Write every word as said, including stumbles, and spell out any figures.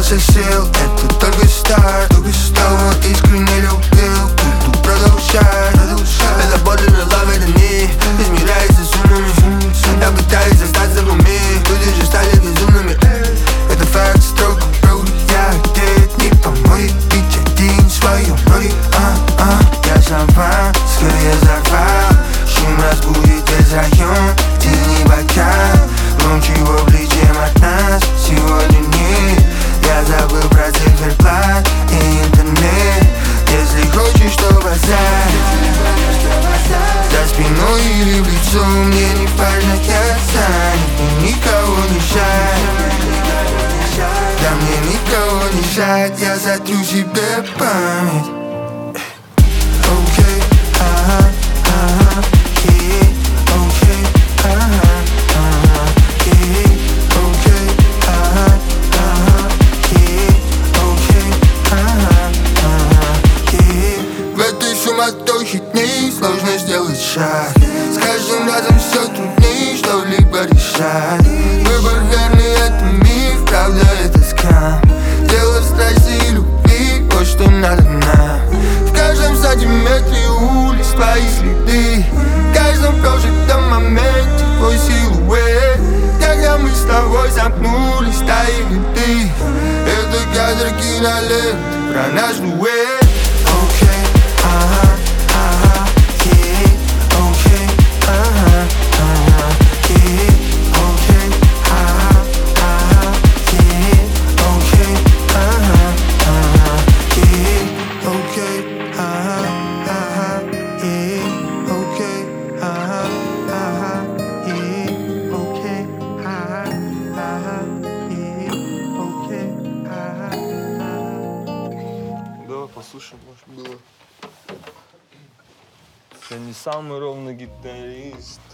набрался сил, это только старт. Кого искренне любил, буду продолжать. Это боль или love, это не измеряется суммами. Я пытаюсь остаться в уме, люди же стали безумными. Это факт, строго пруд, я где-то не помоет. Бить один в своем ноги, а-а. Я сорвал, скорее взорвал. Шум разбудит весь район, тени бокал. Громче его плечем от нас сегодня нет. Я забыл про циферблат и интернет. Если хочешь, то базарь за спиной или в лицо, мне не важно, я занят. Мне никого не жаль, да мне никого не жаль. Я сотру себе память. Окей, ага, ага, yeah, окей, ага, ага, yeah, окей, ага, ага, yeah, окей, ага, ага, yeah. В этой суматохе дней сложно сделать шаг. С каждым разом все трудней что-либо решать. Выбор верный, это миф, правда это скам. Дело в страсти и любви, вот что надо нам. В каждом сантиметре улиц твои следы, в каждом прожитом моменте твой силуэт. Когда мы с тобой замкнулись, таяли ты. Это кадр киноленты про наш дуэт. Окей, ага, ага, yeah, окей, ага, ага, yeah, окей, ага, ага, yeah, окей, ага, ага, yeah, окей, ага, ага, yeah, окей, ага, ага, yeah, окей, ага, ага, yeah, окей, ага, ага. Давай послушаем, может было. Я не самый ровный гитарист.